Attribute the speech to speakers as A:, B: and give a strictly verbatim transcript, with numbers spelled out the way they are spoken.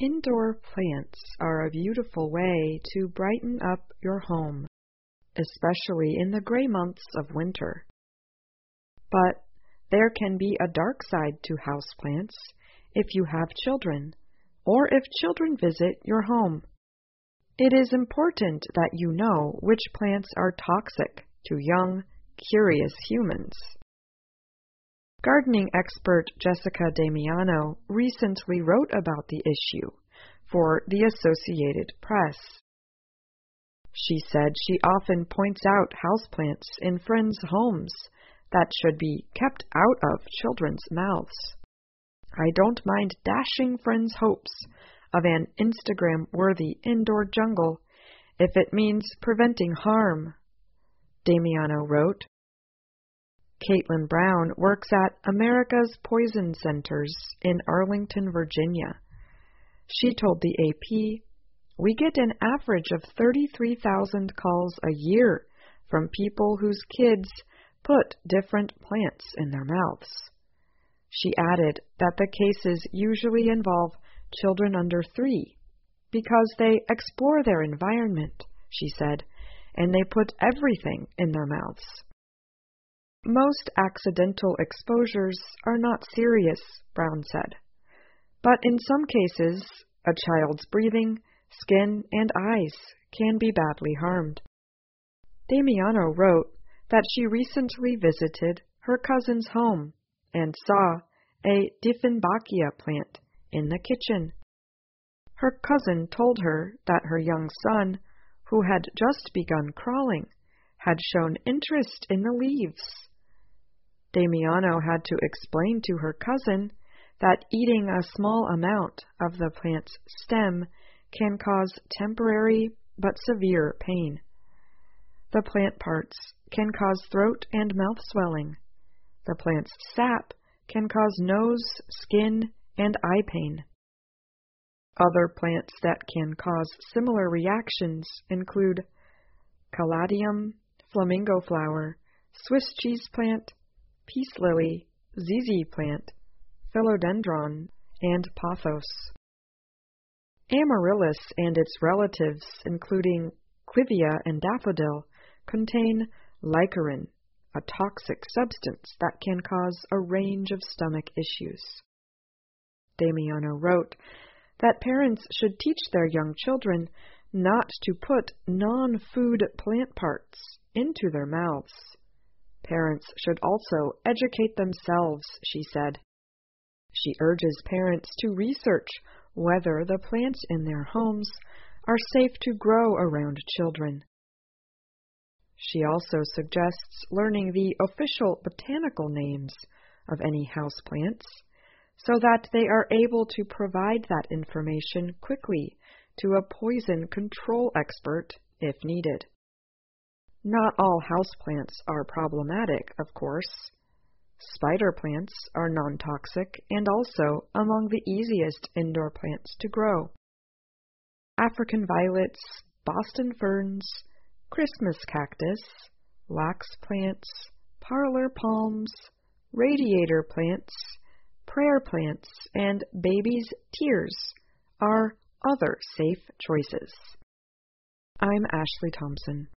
A: Indoor plants are a beautiful way to brighten up your home, especially in the gray months of winter. But there can be a dark side to houseplants if you have children, or if children visit your home. It is important that you know which plants are toxic to young, curious humans. Gardening expert Jessica Damiano recently wrote about the issue for the Associated Press. She said she often points out houseplants in friends' homes that should be kept out of children's mouths. I don't mind dashing friends' hopes of an Instagram-worthy indoor jungle if it means preventing harm, Damiano wrote. Caitlin Brown works at America's Poison Centers in Arlington, Virginia. She told the A P, "We get an average of thirty-three thousand calls a year from people whose kids put different plants in their mouths." She added that the cases usually involve children under three because they explore their environment, she said, and they put everything in their mouths. Most accidental exposures are not serious, Brown said, but in some cases, a child's breathing, skin, and eyes can be badly harmed. Damiano wrote that she recently visited her cousin's home and saw a Dieffenbachia plant in the kitchen. Her cousin told her that her young son, who had just begun crawling, had shown interest in the leaves. Damiano had to explain to her cousin that eating a small amount of the plant's stem can cause temporary but severe pain. The plant parts can cause throat and mouth swelling. The plant's sap can cause nose, skin, and eye pain. Other plants that can cause similar reactions include caladium, flamingo flower, Swiss cheese plant, peace lily, Z Z plant, philodendron, and pothos. Amaryllis and its relatives, including clivia and daffodil, contain licarin, a toxic substance that can cause a range of stomach issues. Damiano wrote that parents should teach their young children not to put non-food plant parts into their mouths. Parents should also educate themselves, she said. She urges parents to research whether the plants in their homes are safe to grow around children. She also suggests learning the official botanical names of any houseplants so that they are able to provide that information quickly to a poison control expert if needed. Not all houseplants are problematic, of course. Spider plants are non-toxic and also among the easiest indoor plants to grow. African violets, Boston ferns, Christmas cactus, wax plants, parlor palms, radiator plants, prayer plants, and baby's tears are other safe choices. I'm Ashley Thompson.